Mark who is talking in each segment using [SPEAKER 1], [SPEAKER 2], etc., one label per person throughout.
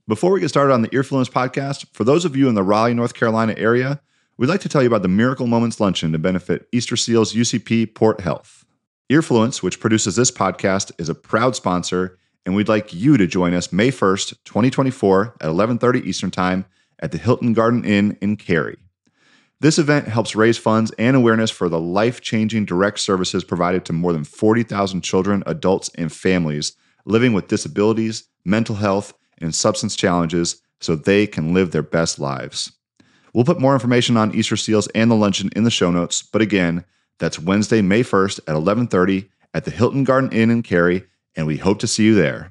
[SPEAKER 1] Before we get started on the Earfluence podcast, for those of you in the Raleigh, North Carolina area, we'd like to tell you about the Miracle Moments Luncheon to benefit Easter Seals UCP Port Health. Earfluence, which produces this podcast, is a proud sponsor, and we'd like you to join us May 1st, 2024 at 11:30 Eastern Time at the Hilton Garden Inn in Cary. This event helps raise funds and awareness for the life-changing direct services provided to more than 40,000 children, adults, and families living with disabilities, mental health, and substance challenges so they can live their best lives. We'll put more information on Easter Seals and the luncheon in the show notes, but again, that's Wednesday, May 1st at 11:30 at the Hilton Garden Inn in Cary, and we hope to see you there.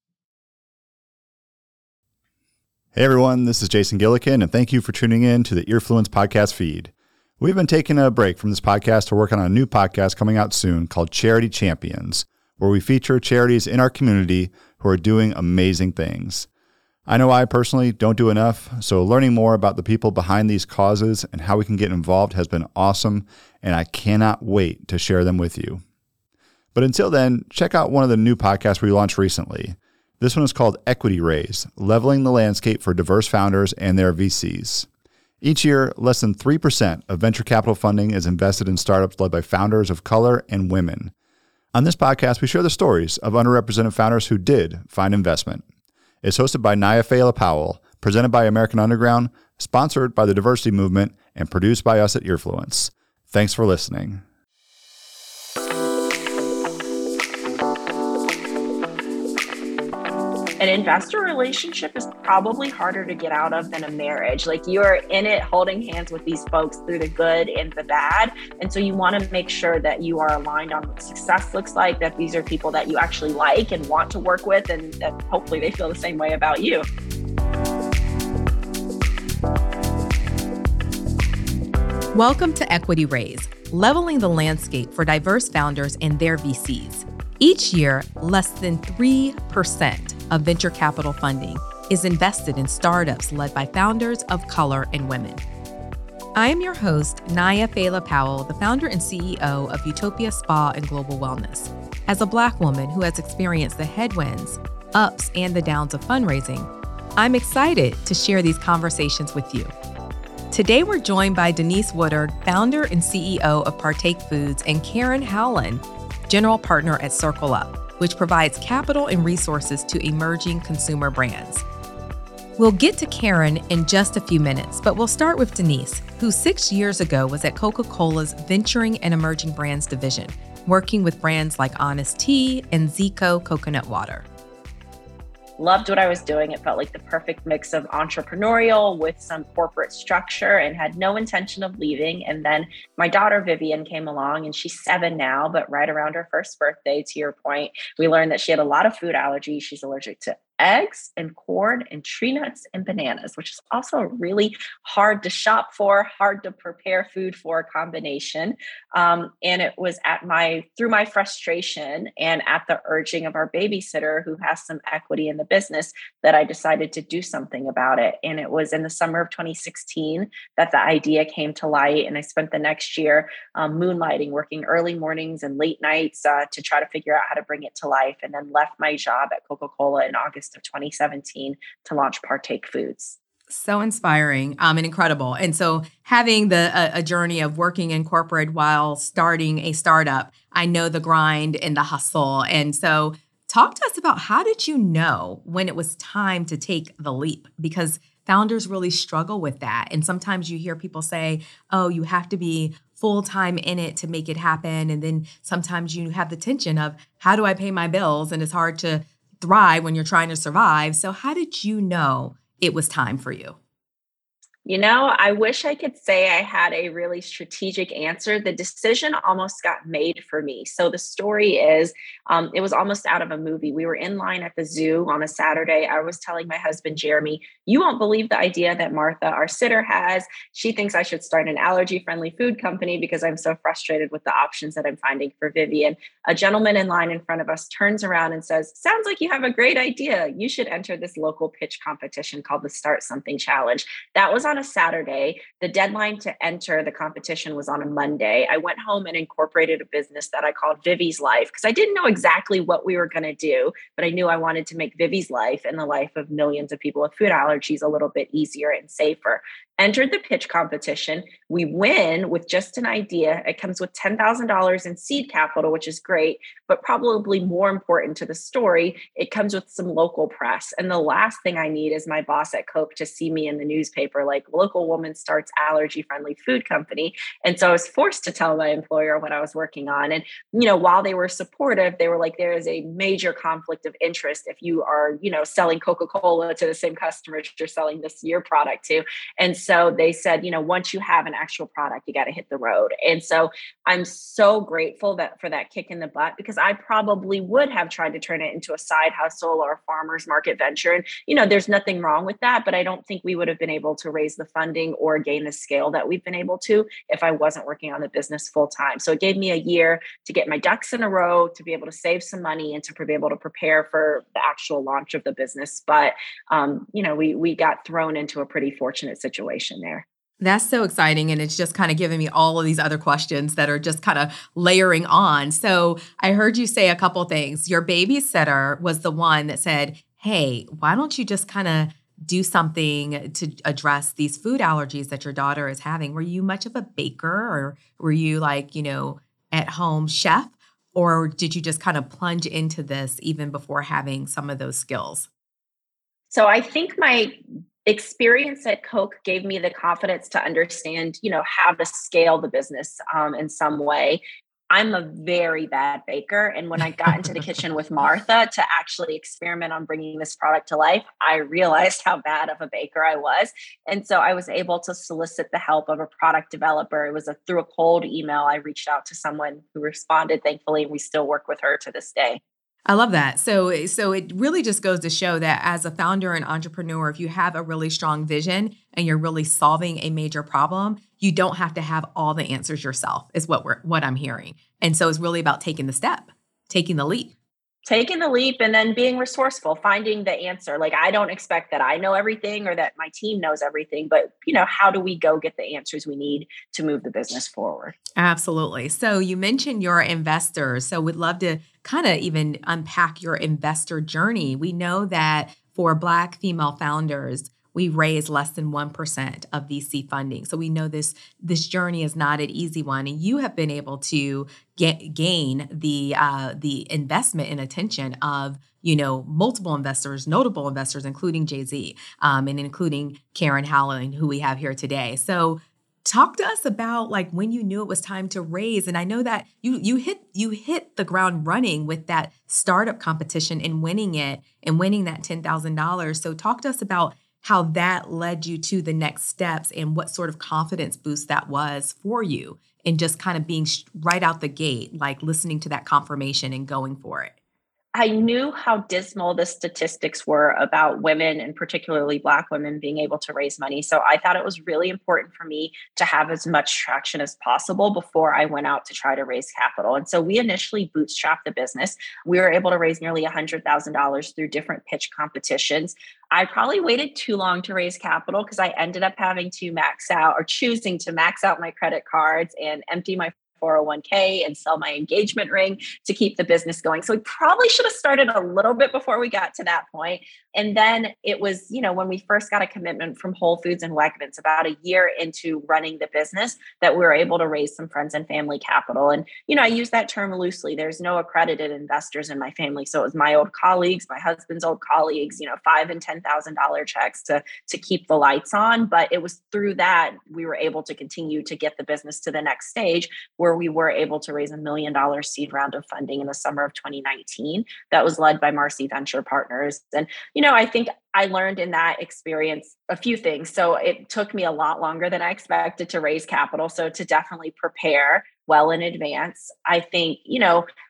[SPEAKER 1] Hey everyone, this is Jason Gillikin, and thank you for tuning in to the Earfluence podcast feed. We've been taking a break from this podcast to work on a new podcast coming out soon called Charity Champions, where we feature charities in our community who are doing amazing things. I know I personally don't do enough, so learning more about the people behind these causes and how we can get involved has been awesome, and I cannot wait to share them with you. But until then, check out one of the new podcasts we launched recently. This one is called Equity Raise, Leveling the Landscape for Diverse Founders and Their VCs. Each year, less than 3% of venture capital funding is invested in startups led by founders of color and women. On this podcast, we share the stories of underrepresented founders who did find investment. It's hosted by Naya Fela Powell, presented by American Underground, sponsored by the Diversity Movement, and produced by us at Earfluence. Thanks for listening.
[SPEAKER 2] An investor relationship is probably harder to get out of than a marriage. Like, you're in it holding hands with these folks through the good and the bad. And so you want to make sure that you are aligned on what success looks like, that these are people that you actually like and want to work with, and that hopefully they feel the same way about you.
[SPEAKER 3] Welcome to Equity Raise, leveling the landscape for diverse founders and their VCs. Each year, less than 3% of venture capital funding is invested in startups led by founders of color and women. I am your host, Naya Fela Powell, the founder and CEO of Utopia Spa and Global Wellness. As a Black woman who has experienced the headwinds, ups, and the downs of fundraising, I'm excited to share these conversations with you. Today, we're joined by Denise Woodard, founder and CEO of Partake Foods, and Karen Howland, general partner at Circle Up, which provides capital and resources to emerging consumer brands. We'll get to Karen in just a few minutes, but we'll start with Denise, who 6 years ago was at Coca-Cola's Venturing and Emerging Brands division, working with brands like Honest Tea and Zico Coconut Water.
[SPEAKER 2] Loved what I was doing. It felt like the perfect mix of entrepreneurial with some corporate structure, and had no intention of leaving. And then my daughter Vivian came along, and she's 7 now, but right around her first birthday, to your point, we learned that she had a lot of food allergies. She's allergic to eggs and corn and tree nuts and bananas, which is also really hard to shop for, hard to prepare food for combination. And it was through my frustration and at the urging of our babysitter, who has some equity in the business, that I decided to do something about it. And it was in the summer of 2016 that the idea came to light. And I spent the next year moonlighting, working early mornings and late nights to try to figure out how to bring it to life, and then left my job at Coca-Cola in August of 2017 to launch Partake Foods.
[SPEAKER 3] So inspiring and incredible. And so having a journey of working in corporate while starting a startup, I know the grind and the hustle. And so talk to us about, how did you know when it was time to take the leap? Because founders really struggle with that. And sometimes you hear people say, oh, you have to be full-time in it to make it happen. And then sometimes you have the tension of, how do I pay my bills? And it's hard to thrive when you're trying to survive. So how did you know it was time for you?
[SPEAKER 2] You know, I wish I could say I had a really strategic answer. The decision almost got made for me. So the story is, it was almost out of a movie. We were in line at the zoo on a Saturday. I was telling my husband, Jeremy, you won't believe the idea that Martha, our sitter, has. She thinks I should start an allergy-friendly food company because I'm so frustrated with the options that I'm finding for Vivian. A gentleman in line in front of us turns around and says, sounds like you have a great idea. You should enter this local pitch competition called the Start Something Challenge. That was on a Saturday. The deadline to enter the competition was on a Monday. I went home and incorporated a business that I called Vivi's Life because I didn't know exactly what we were going to do, but I knew I wanted to make Vivi's life and the life of millions of people with food allergies a little bit easier and safer. Entered the pitch competition. We win with just an idea. It comes with $10,000 in seed capital, which is great, but probably more important to the story, it comes with some local press. And the last thing I need is my boss at Coke to see me in the newspaper, like local woman starts allergy-friendly food company. And so I was forced to tell my employer what I was working on. And, while they were supportive, they were like, there is a major conflict of interest if you are, selling Coca-Cola to the same customers you're selling this year product to. And so they said, once you have an actual product, you got to hit the road. And so I'm so grateful for that kick in the butt, because I probably would have tried to turn it into a side hustle or a farmer's market venture. And, there's nothing wrong with that, but I don't think we would have been able to raise the funding or gain the scale that we've been able to if I wasn't working on the business full time. So it gave me a year to get my ducks in a row, to be able to save some money and to be able to prepare for the actual launch of the business. But, we got thrown into a pretty fortunate situation there.
[SPEAKER 3] That's so exciting. And it's just kind of giving me all of these other questions that are just kind of layering on. So I heard you say a couple things. Your babysitter was the one that said, hey, why don't you just kind of do something to address these food allergies that your daughter is having? Were you much of a baker, or were you like, at home chef? Or did you just kind of plunge into this even before having some of those skills?
[SPEAKER 2] So I think my experience at Coke gave me the confidence to understand, how to scale the business in some way. I'm a very bad baker. And when I got into the kitchen with Martha to actually experiment on bringing this product to life, I realized how bad of a baker I was. And so I was able to solicit the help of a product developer. It was through a cold email. I reached out to someone who responded, thankfully, and we still work with her to this day.
[SPEAKER 3] I love that. So it really just goes to show that as a founder and entrepreneur, if you have a really strong vision and you're really solving a major problem, you don't have to have all the answers yourself, is what I'm hearing. And so it's really about taking the step, taking the leap.
[SPEAKER 2] Taking the leap and then being resourceful, finding the answer. Like, I don't expect that I know everything or that my team knows everything, but how do we go get the answers we need to move the business forward?
[SPEAKER 3] Absolutely. So you mentioned your investors. So we'd love to kind of even unpack your investor journey. We know that for Black female founders, we raise less than 1% of VC funding. So we know this journey is not an easy one. And you have been able to gain the investment and attention of, multiple investors, notable investors, including Jay-Z, and including Karen Howland, who we have here today. So talk to us about like when you knew it was time to raise. And I know that you hit the ground running with that startup competition and winning it and winning that $10,000. So talk to us about how that led you to the next steps and what sort of confidence boost that was for you, and just kind of being right out the gate, like listening to that confirmation and going for it.
[SPEAKER 2] I knew how dismal the statistics were about women, and particularly Black women, being able to raise money. So I thought it was really important for me to have as much traction as possible before I went out to try to raise capital. And so we initially bootstrapped the business. We were able to raise nearly $100,000 through different pitch competitions. I probably waited too long to raise capital because I ended up having to choosing to max out my credit cards and empty my 401k and sell my engagement ring to keep the business going. So we probably should have started a little bit before we got to that point. And then it was, when we first got a commitment from Whole Foods and Wegmans about a year into running the business, that we were able to raise some friends and family capital. And, I use that term loosely. There's no accredited investors in my family. So it was my old colleagues, my husband's old colleagues, $5,000 and $10,000 checks to keep the lights on. But it was through that we were able to continue to get the business to the next stage, where we were able to raise $1 million seed round of funding in the summer of 2019. That was led by Marcy Venture Partners. And, I think I learned in that experience a few things. So it took me a lot longer than I expected to raise capital. So to definitely prepare well in advance. I think,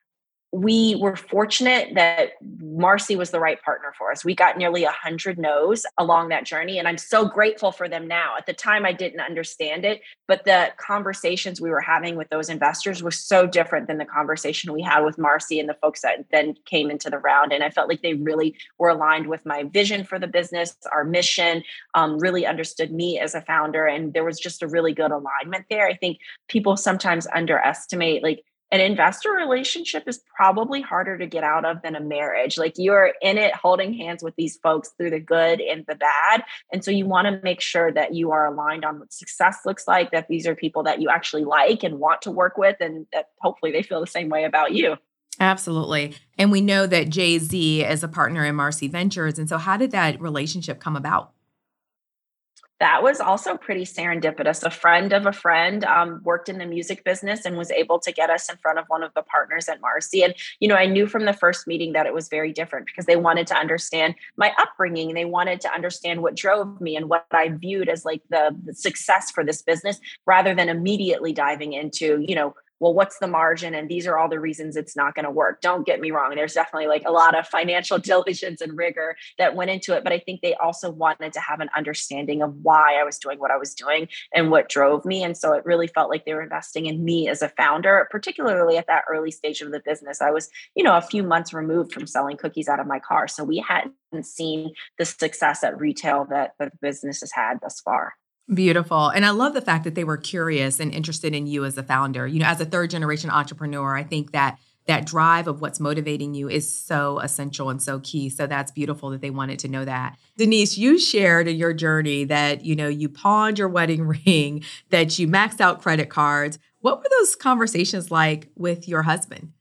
[SPEAKER 2] we were fortunate that Marcy was the right partner for us. We got nearly 100 no's along that journey. And I'm so grateful for them now. At the time, I didn't understand it, but the conversations we were having with those investors were so different than the conversation we had with Marcy and the folks that then came into the round. And I felt like they really were aligned with my vision for the business, our mission, really understood me as a founder. And there was just a really good alignment there. I think people sometimes underestimate, like, an investor relationship is probably harder to get out of than a marriage. Like, you're in it holding hands with these folks through the good and the bad. And so you want to make sure that you are aligned on what success looks like, that these are people that you actually like and want to work with, and that hopefully they feel the same way about you.
[SPEAKER 3] Absolutely. And we know that Jay-Z is a partner in Marcy Ventures. And so how did that relationship come about?
[SPEAKER 2] That was also pretty serendipitous. A friend of a friend worked in the music business and was able to get us in front of one of the partners at Marcy. And, I knew from the first meeting that it was very different because they wanted to understand my upbringing. They wanted to understand what drove me and what I viewed as like the success for this business, rather than immediately diving into, well, what's the margin? And these are all the reasons it's not going to work. Don't get me wrong. There's definitely like a lot of financial diligence and rigor that went into it. But I think they also wanted to have an understanding of why I was doing what I was doing and what drove me. And so it really felt like they were investing in me as a founder, particularly at that early stage of the business. I was, a few months removed from selling cookies out of my car. So we hadn't seen the success at retail that the business has had thus far.
[SPEAKER 3] Beautiful. And I love the fact that they were curious and interested in you as a founder. As a third generation entrepreneur, I think that drive of what's motivating you is so essential and so key. So that's beautiful that they wanted to know that. Denise, you shared in your journey that, you pawned your wedding ring, that you maxed out credit cards. What were those conversations like with your husband?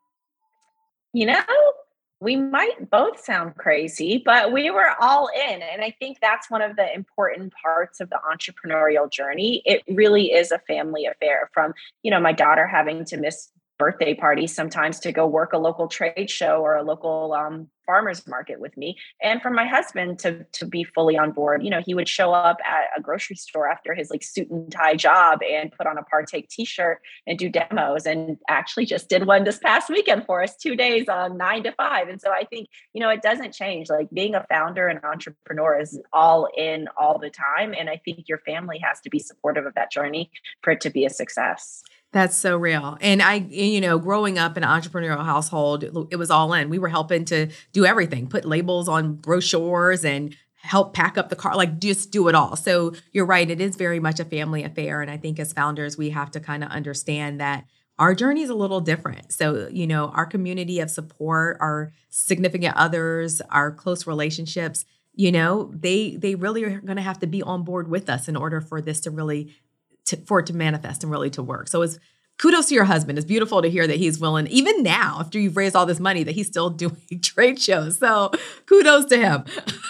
[SPEAKER 2] We might both sound crazy, but we were all in. And I think that's one of the important parts of the entrepreneurial journey. It really is a family affair, from, my daughter having to miss birthday parties sometimes to go work a local trade show or a local farmer's market with me, and for my husband to be fully on board. He would show up at a grocery store after his like suit and tie job and put on a Partake t-shirt and do demos, and actually just did one this past weekend for us, 2 days on 9 to 5. And so I think, it doesn't change. Like, being a founder and entrepreneur is all in all the time. And I think your family has to be supportive of that journey for it to be a success.
[SPEAKER 3] That's so real. And I, growing up in an entrepreneurial household, it was all in. We were helping to do everything, put labels on brochures and help pack up the car, like just do it all. So you're right. It is very much a family affair. And I think as founders, we have to kind of understand that our journey is a little different. So, our community of support, our significant others, our close relationships, they really are going to have to be on board with us in order for this to really for it to manifest and really to work. So it's kudos to your husband. It's beautiful to hear that he's willing, even now, after you've raised all this money, that he's still doing trade shows. So kudos to him.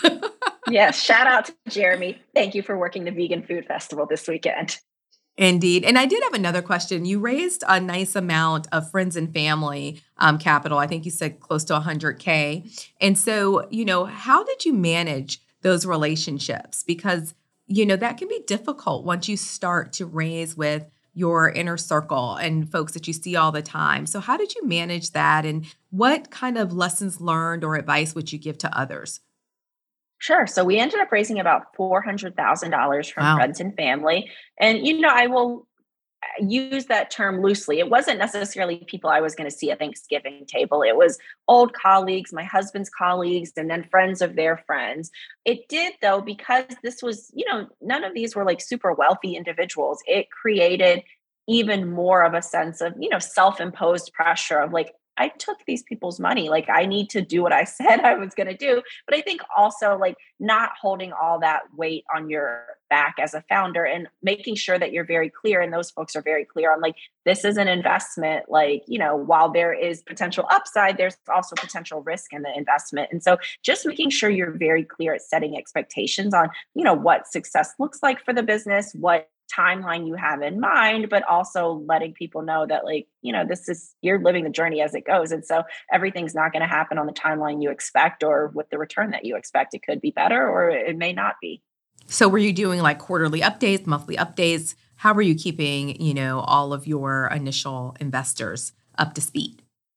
[SPEAKER 2] Yes. Shout out to Jeremy. Thank you for working the Vegan Food Festival this weekend.
[SPEAKER 3] Indeed. And I did have another question. You raised a nice amount of friends and family capital. I think you said close to 100K. And so, how did you manage those relationships? Because that can be difficult once you start to raise with your inner circle and folks that you see all the time. So how did you manage that? And what kind of lessons learned or advice would you give to others?
[SPEAKER 2] Sure. So we ended up raising about $400,000 from friends and family. And, I will use that term loosely. It wasn't necessarily people I was going to see at Thanksgiving table. It was old colleagues, my husband's colleagues, and then friends of their friends. It did, though, because this was, none of these were like super wealthy individuals. It created even more of a sense of, self-imposed pressure of like, I took these people's money. Like, I need to do what I said I was going to do. But I think also like not holding all that weight on your back as a founder and making sure that you're very clear. And those folks are very clear on like, this is an investment. Like, while there is potential upside, there's also potential risk in the investment. And so just making sure you're very clear at setting expectations on, what success looks like for the business, what timeline you have in mind, but also letting people know that like, you're living the journey as it goes. And so everything's not going to happen on the timeline you expect or with the return that you expect. It could be better or it may not be.
[SPEAKER 3] So were you doing like quarterly updates, monthly updates? How were you keeping, all of your initial investors up to speed?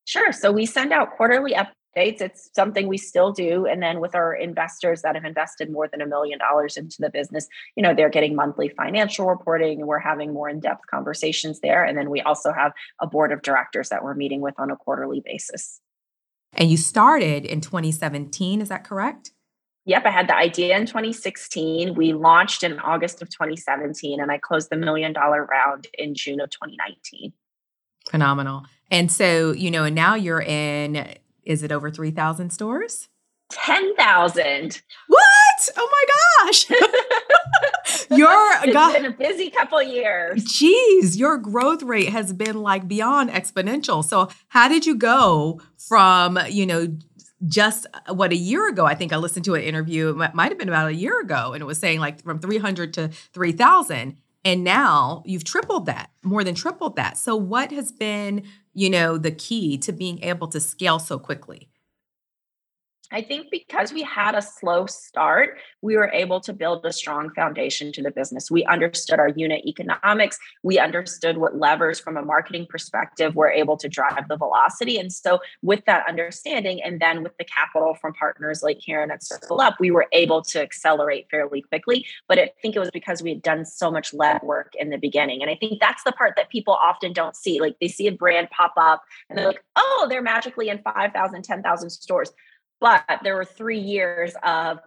[SPEAKER 2] Sure. So we send out quarterly updates. It's something we still do. And then with our investors that have invested more than $1 million into the business, they're getting monthly financial reporting and we're having more in-depth conversations there. And then we also have a board of directors that we're meeting with on a quarterly basis.
[SPEAKER 3] And you started in 2017, is that correct?
[SPEAKER 2] Yep, I had the idea in 2016. We launched in August of 2017, and I closed the $1 million round in June of 2019.
[SPEAKER 3] Phenomenal. And so, and now you're in, is it over 3,000 stores?
[SPEAKER 2] 10,000.
[SPEAKER 3] What? Oh my gosh.
[SPEAKER 2] It's been a busy couple of years.
[SPEAKER 3] Geez, your growth rate has been like beyond exponential. So how did you go from, just a year ago, I think I listened to an interview, it might have been about a year ago, and it was saying like from 300 to 3,000. And now you've tripled that, more than tripled that. So what has been, the key to being able to scale so quickly?
[SPEAKER 2] I think because we had a slow start, we were able to build a strong foundation to the business. We understood our unit economics. We understood what levers from a marketing perspective were able to drive the velocity. And so with that understanding, and then with the capital from partners like Karen at Circle Up, we were able to accelerate fairly quickly. But I think it was because we had done so much legwork in the beginning. And I think that's the part that people often don't see. Like they see a brand pop up and they're like, oh, they're magically in 5,000, 10,000 stores. But there were 3 years of,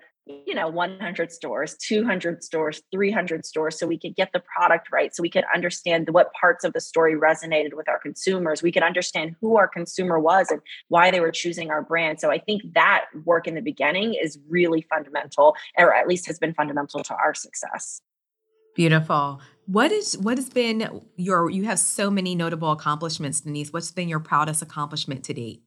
[SPEAKER 2] 100 stores, 200 stores, 300 stores, so we could get the product right, so we could understand what parts of the story resonated with our consumers. We could understand who our consumer was and why they were choosing our brand. So I think that work in the beginning is really fundamental, or at least has been fundamental to our success.
[SPEAKER 3] Beautiful. What has been you have so many notable accomplishments, Denise. What's been your proudest accomplishment to date?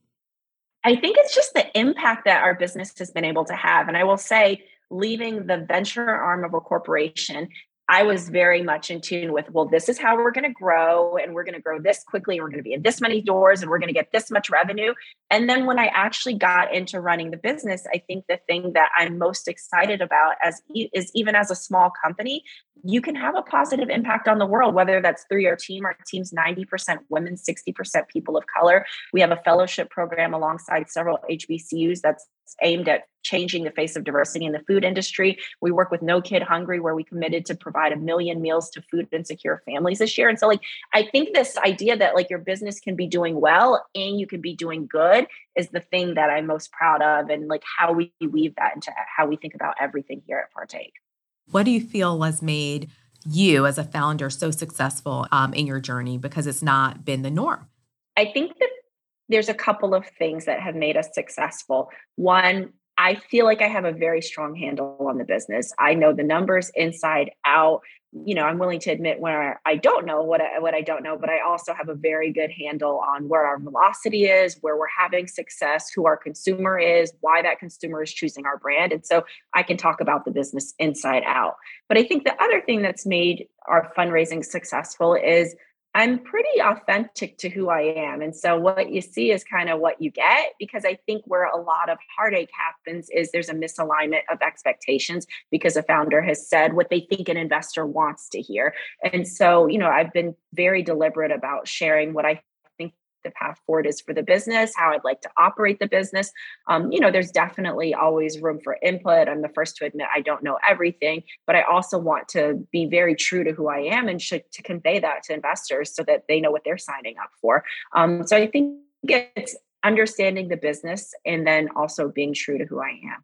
[SPEAKER 2] I think it's just the impact that our business has been able to have. And I will say, leaving the venture arm of a corporation, I was very much in tune with, well, this is how we're going to grow, and we're going to grow this quickly. We're going to be in this many doors and we're going to get this much revenue. And then when I actually got into running the business, I think the thing that I'm most excited about is even as a small company, you can have a positive impact on the world, whether that's through your team. Our team's 90% women, 60% people of color. We have a fellowship program alongside several HBCUs that's aimed at changing the face of diversity in the food industry. We work with No Kid Hungry, where we committed to provide 1 million meals to food insecure families this year. And so I think this idea that your business can be doing well and you can be doing good is the thing that I'm most proud of, and how we weave that into how we think about everything here at Partake.
[SPEAKER 3] What do you feel has made you as a founder so successful in your journey? Because it's not been the norm.
[SPEAKER 2] I think that there's a couple of things that have made us successful. One, I feel like I have a very strong handle on the business. I know the numbers inside out. I'm willing to admit when I don't know what I don't know, but I also have a very good handle on where our velocity is, where we're having success, who our consumer is, why that consumer is choosing our brand. And so I can talk about the business inside out. But I think the other thing that's made our fundraising successful is I'm pretty authentic to who I am. And so what you see is kind of what you get, because I think where a lot of heartache happens is there's a misalignment of expectations because a founder has said what they think an investor wants to hear. And so, I've been very deliberate about sharing what I think the path forward is for the business, how I'd like to operate the business. There's definitely always room for input. I'm the first to admit I don't know everything, but I also want to be very true to who I am and to convey that to investors so that they know what they're signing up for. So I think it's understanding the business and then also being true to who I am.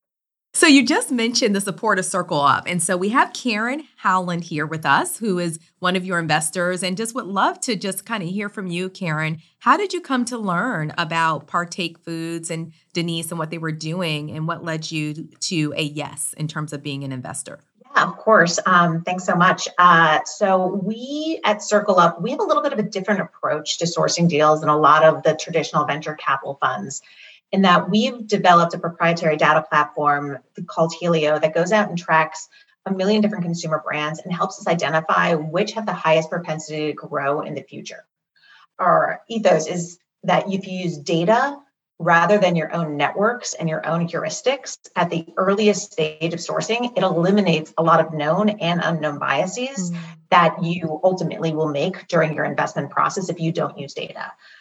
[SPEAKER 3] So you just mentioned the support of Circle Up. And so we have Karen Howland here with us, who is one of your investors, and just would love to just kind of hear from you, Karen. How did you come to learn about Partake Foods and Denise and what they were doing, and what led you to a yes in terms of being an investor?
[SPEAKER 4] Yeah, of course. Thanks so much. So we at Circle Up, we have a little bit of a different approach to sourcing deals than a lot of the traditional venture capital funds, in that we've developed a proprietary data platform called Helio that goes out and tracks 1 million different consumer brands and helps us identify which have the highest propensity to grow in the future. Our ethos is that if you use data rather than your own networks and your own heuristics at the earliest stage of sourcing, it eliminates a lot of known and unknown biases that you ultimately will make during your investment process if you don't use data.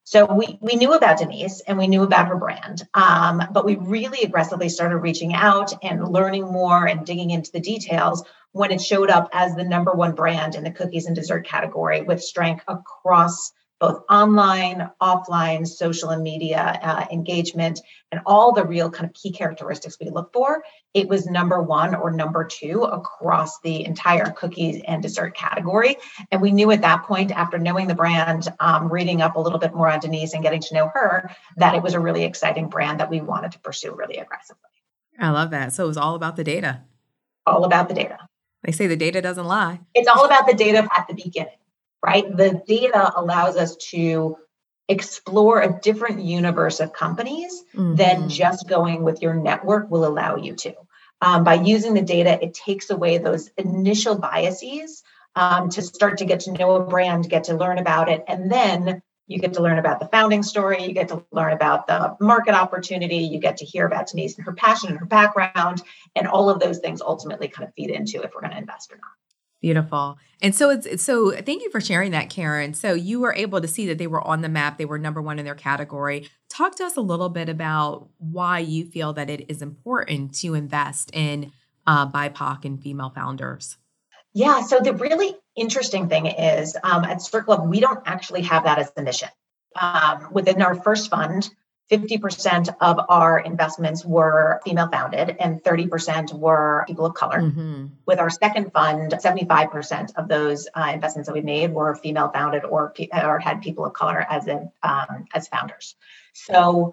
[SPEAKER 4] So we knew about Denise and we knew about her brand, but we really aggressively started reaching out and learning more and digging into the details when it showed up as the number one brand in the cookies and dessert category with strength across both online, offline, social and media engagement, and all the real kind of key characteristics we look for. It was number one or number two across the entire cookies and dessert category. And we knew at that point, after knowing the brand, reading up a little bit more on Denise and getting to know her, that it was a really exciting brand that we wanted to pursue really aggressively.
[SPEAKER 3] I love that. So it was all about the data.
[SPEAKER 4] All about the data.
[SPEAKER 3] They say the data doesn't lie.
[SPEAKER 4] It's all about the data at the beginning, right? The data allows us to explore a different universe of companies than just going with your network will allow you to. By using the data, it takes away those initial biases to start to get to know a brand, get to learn about it, and then you get to learn about the founding story, you get to learn about the market opportunity, you get to hear about Denise and her passion and her background, and all of those things ultimately kind of feed into if we're going to invest or not.
[SPEAKER 3] Beautiful. And so so thank you for sharing that, Karen. So you were able to see that they were on the map. They were number one in their category. Talk to us a little bit about why you feel that it is important to invest in BIPOC and female founders.
[SPEAKER 4] Yeah. So the really interesting thing is at CircleUp, we don't actually have that as the mission. Within our first fund, 50% of our investments were female founded and 30% were people of color. With our second fund, 75% of those investments that we made were female founded or had people of color as founders. So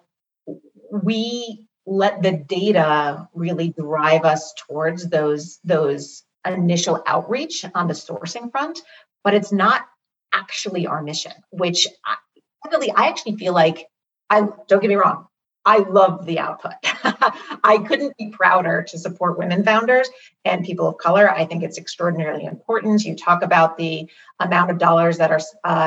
[SPEAKER 4] we let the data really drive us towards those initial outreach on the sourcing front, but it's not actually our mission, which I actually feel like, don't get me wrong, I love the output. I couldn't be prouder to support women founders and people of color. I think it's extraordinarily important. You talk about the amount of dollars that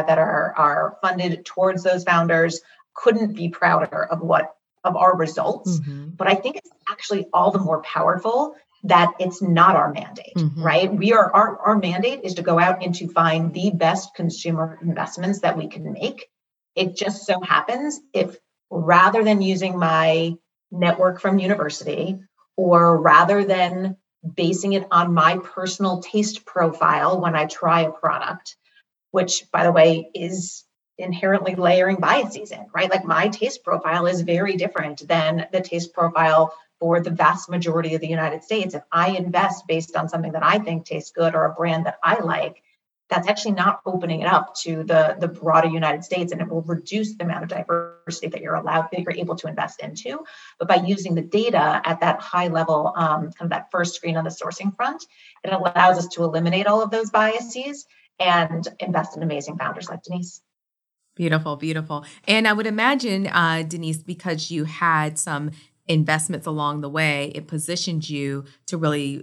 [SPEAKER 4] are funded towards those founders. Couldn't be prouder of our results. But I think it's actually all the more powerful that it's not our mandate, right? Our mandate is to go out and to find the best consumer investments that we can make. It just so happens if rather than using my network from university, or rather than basing it on my personal taste profile when I try a product, which by the way is inherently layering biases in, right? Like my taste profile is very different than the taste profile for the vast majority of the United States. If I invest based on something that I think tastes good or a brand that I like, that's actually not opening it up to the broader United States, and it will reduce the amount of diversity that you're able to invest into. But by using the data at that high level, kind of that first screen on the sourcing front, it allows us to eliminate all of those biases and invest in amazing founders like Denise.
[SPEAKER 3] Beautiful, beautiful. And I would imagine, Denise, because you had some investments along the way, it positioned you to really,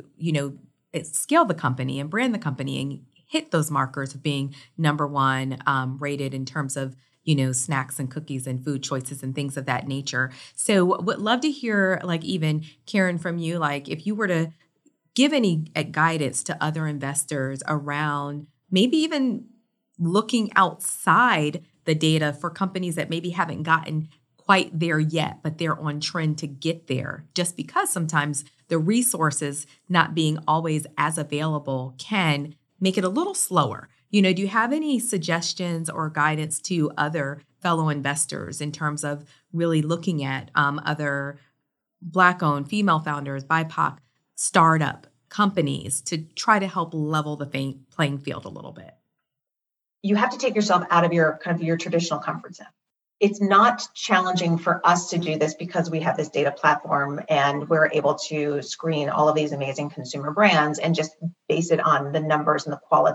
[SPEAKER 3] scale the company and brand the company and hit those markers of being number one rated in terms of, snacks and cookies and food choices and things of that nature. So would love to hear, even Karen, from you, if you were to give any guidance to other investors around maybe even looking outside the data for companies that maybe haven't gotten quite there yet, but they're on trend to get there, just because sometimes the resources not being always as available can make it a little slower. Do you have any suggestions or guidance to other fellow investors in terms of really looking at other Black-owned, female founders, BIPOC startup companies to try to help level the playing field a little bit?
[SPEAKER 4] You have to take yourself out of your traditional comfort zone. It's not challenging for us to do this because we have this data platform and we're able to screen all of these amazing consumer brands and just base it on the numbers and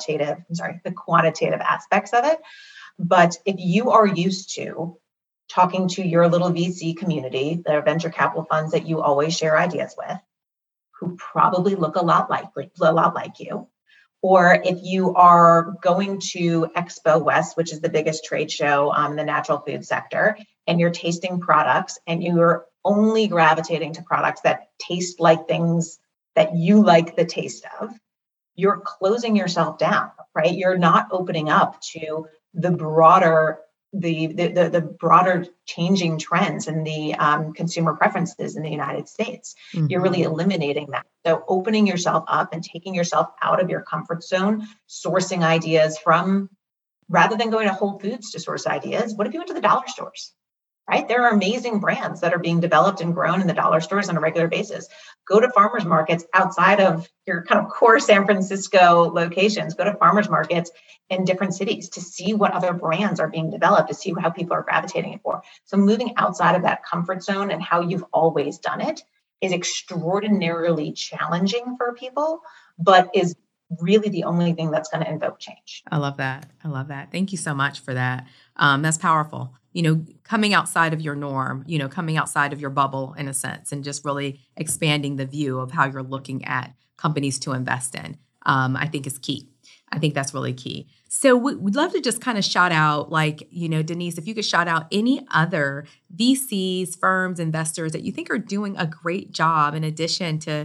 [SPEAKER 4] the quantitative aspects of it. But if you are used to talking to your little VC community, the venture capital funds that you always share ideas with, who probably look a lot like you, or if you are going to Expo West, which is the biggest trade show on the natural food sector, and you're tasting products and you're only gravitating to products that taste like things that you like the taste of, you're closing yourself down, right? You're not opening up to the broader the broader changing trends and the consumer preferences in the United States. You're really eliminating that. So opening yourself up and taking yourself out of your comfort zone, sourcing ideas from, rather than going to Whole Foods to source ideas, what if you went to the dollar stores? Right? There are amazing brands that are being developed and grown in the dollar stores on a regular basis. Go to farmers markets outside of your kind of core San Francisco locations. Go to farmers markets in different cities to see what other brands are being developed, to see how people are gravitating it for. So moving outside of that comfort zone and how you've always done it is extraordinarily challenging for people, but is really the only thing that's going to invoke change.
[SPEAKER 3] I love that. I love that. Thank you so much for that. That's powerful. Coming outside of your norm, coming outside of your bubble in a sense, and just really expanding the view of how you're looking at companies to invest in, I think is key. I think that's really key. So we'd love to just kind of shout out, Denise, if you could shout out any other VCs, firms, investors that you think are doing a great job in addition to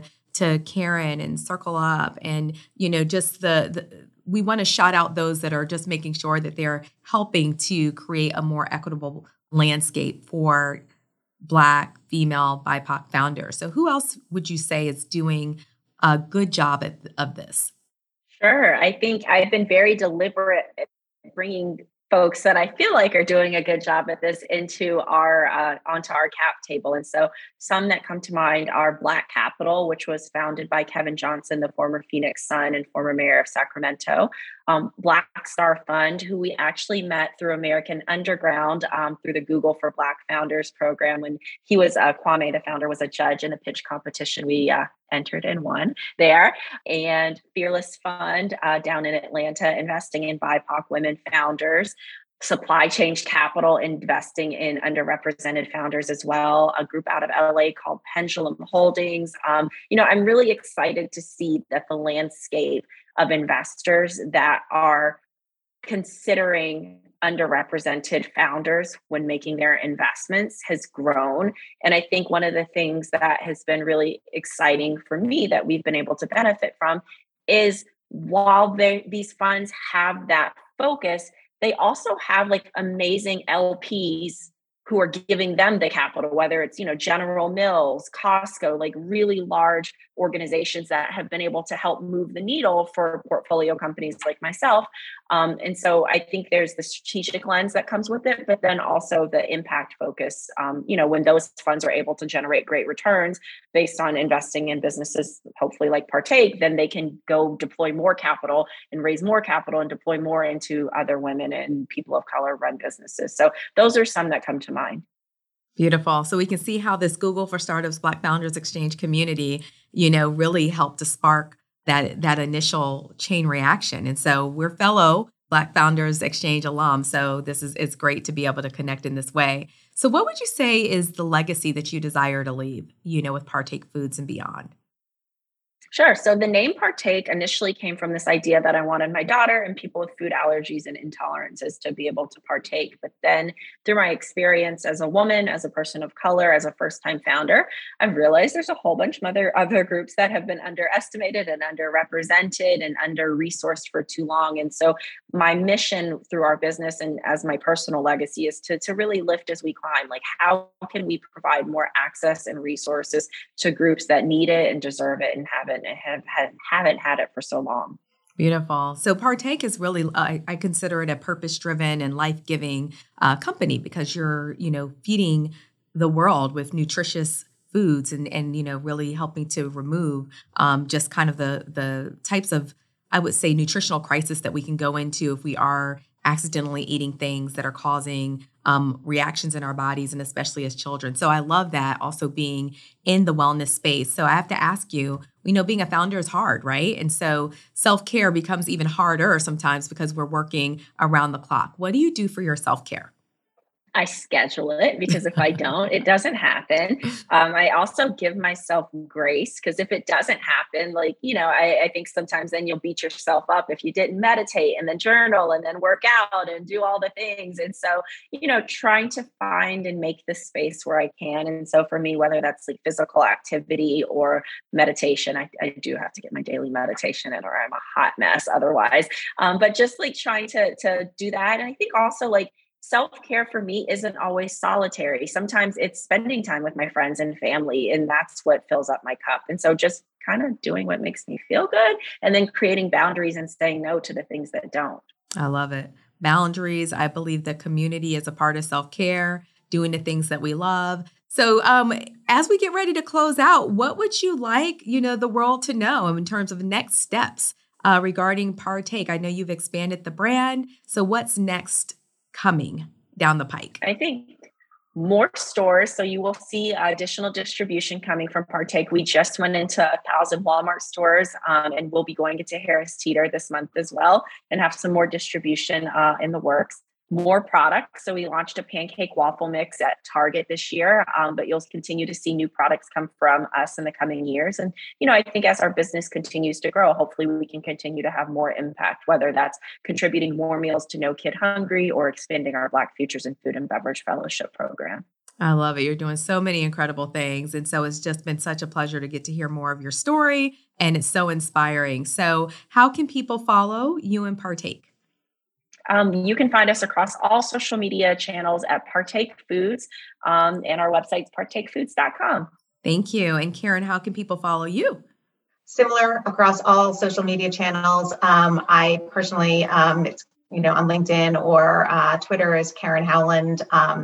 [SPEAKER 3] Karen and Circle Up, and just we want to shout out those that are just making sure that they're helping to create a more equitable landscape for Black, female, BIPOC founders. So who else would you say is doing a good job of this?
[SPEAKER 2] Sure. I think I've been very deliberate at bringing folks that I feel like are doing a good job at this onto our cap table. And so some that come to mind are Black Capital, which was founded by Kevin Johnson, the former Phoenix Sun and former mayor of Sacramento. Black Star Fund, who we actually met through American Underground, through the Google for Black Founders program. When he was, Kwame, the founder, was a judge in the pitch competition. We entered and won there. And Fearless Fund down in Atlanta, investing in BIPOC women founders. Supply Chain Capital, investing in underrepresented founders as well. A group out of LA called Pendulum Holdings. I'm really excited to see that the landscape of investors that are considering underrepresented founders when making their investments has grown. And I think one of the things that has been really exciting for me that we've been able to benefit from is while these funds have that focus, they also have amazing LPs who are giving them the capital, whether it's, General Mills, Costco, really large organizations that have been able to help move the needle for portfolio companies like myself. And so I think there's the strategic lens that comes with it, but then also the impact focus. When those funds are able to generate great returns based on investing in businesses, hopefully like Partake, then they can go deploy more capital and raise more capital and deploy more into other women and people of color run businesses. So those are some that come to mind.
[SPEAKER 3] Beautiful. So we can see how this Google for Startups Black Founders Exchange community, really helped to spark that initial chain reaction. And so we're fellow Black Founders Exchange alums. So it's great to be able to connect in this way. So what would you say is the legacy that you desire to leave, with Partake Foods and beyond?
[SPEAKER 2] Sure. So the name Partake initially came from this idea that I wanted my daughter and people with food allergies and intolerances to be able to partake. But then through my experience as a woman, as a person of color, as a first-time founder, I've realized there's a whole bunch of other groups that have been underestimated and underrepresented and under-resourced for too long. And so my mission through our business and as my personal legacy is to really lift as we climb. How can we provide more access and resources to groups that need it and deserve it and haven't had it for so long?
[SPEAKER 3] Beautiful. So Partake is really, I consider it a purpose-driven and life-giving company because you're, feeding the world with nutritious foods and really helping to remove just kind of the types of, I would say, nutritional crisis that we can go into if we are accidentally eating things that are causing reactions in our bodies, and especially as children. So I love that, also being in the wellness space. So I have to ask you, being a founder is hard, right? And so self-care becomes even harder sometimes because we're working around the clock. What do you do for your self-care?
[SPEAKER 2] I schedule it because if I don't, it doesn't happen. I also give myself grace because if it doesn't happen, I think sometimes then you'll beat yourself up if you didn't meditate and then journal and then work out and do all the things. And so, trying to find and make the space where I can. And so for me, whether that's physical activity or meditation, I do have to get my daily meditation in or I'm a hot mess otherwise. But just trying to do that. And I think also self-care for me isn't always solitary. Sometimes it's spending time with my friends and family, and that's what fills up my cup. And so just kind of doing what makes me feel good and then creating boundaries and saying no to the things that don't.
[SPEAKER 3] I love it. Boundaries. I believe that community is a part of self-care, doing the things that we love. So as we get ready to close out, what would you like, the world to know in terms of next steps regarding Partake? I know you've expanded the brand. So what's next coming down the pike?
[SPEAKER 2] I think more stores. So you will see additional distribution coming from Partake. We just went into 1,000 Walmart stores and we'll be going into Harris Teeter this month as well and have some more distribution in the works. More products. So we launched a pancake waffle mix at Target this year, but you'll continue to see new products come from us in the coming years. And, I think as our business continues to grow, hopefully we can continue to have more impact, whether that's contributing more meals to No Kid Hungry or expanding our Black Futures in Food and Beverage Fellowship program.
[SPEAKER 3] I love it. You're doing so many incredible things. And so it's just been such a pleasure to get to hear more of your story. And it's so inspiring. So how can people follow you and Partake?
[SPEAKER 2] You can find us across all social media channels at Partake Foods, and our website's partakefoods.com.
[SPEAKER 3] Thank you. And Karen, how can people follow you?
[SPEAKER 4] Similar across all social media channels. I personally, it's on LinkedIn or Twitter is Karen Howland,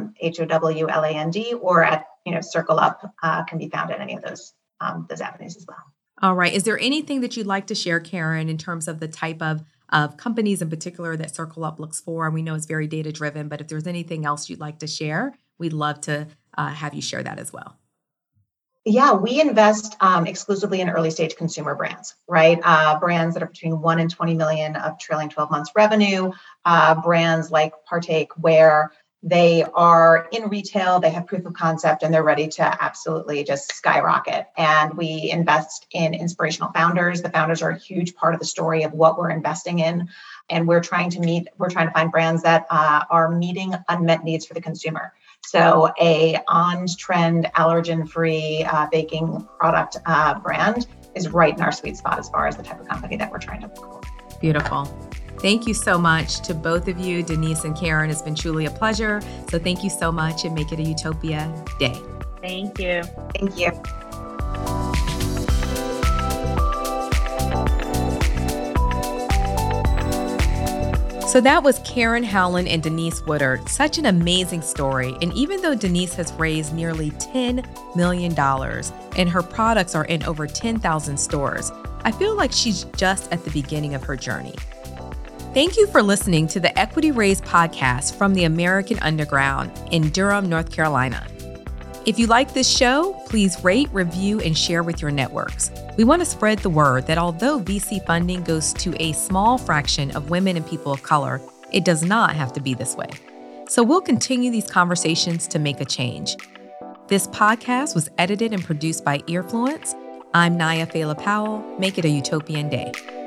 [SPEAKER 4] HOWLAND, or at Circle Up can be found at any of those avenues as well.
[SPEAKER 3] All right. Is there anything that you'd like to share, Karen, in terms of the type of companies in particular that Circle Up looks for? And we know it's very data driven, but if there's anything else you'd like to share, we'd love to have you share that as well.
[SPEAKER 4] Yeah, we invest exclusively in early stage consumer brands, right? Brands that are between 1 and 20 million of trailing 12 months revenue, brands like Partake, where they are in retail, they have proof of concept, and they're ready to absolutely just skyrocket. And we invest in inspirational founders. The founders are a huge part of the story of what we're investing in. And we're trying to find brands that are meeting unmet needs for the consumer. So a on-trend, allergen-free baking product brand is right in our sweet spot as far as the type of company that we're trying to look for.
[SPEAKER 3] Beautiful. Thank you so much to both of you, Denise and Karen. It's been truly a pleasure. So thank you so much and make it a Utopia day.
[SPEAKER 2] Thank you.
[SPEAKER 4] Thank you.
[SPEAKER 3] So that was Karen Howland and Denise Woodard. Such an amazing story. And even though Denise has raised nearly $10 million and her products are in over 10,000 stores, I feel like she's just at the beginning of her journey. Thank you for listening to the Equity Raise podcast from the American Underground in Durham, North Carolina. If you like this show, please rate, review, and share with your networks. We want to spread the word that although VC funding goes to a small fraction of women and people of color, it does not have to be this way. So we'll continue these conversations to make a change. This podcast was edited and produced by Earfluence. I'm Naya Fela Powell. Make it a utopian day.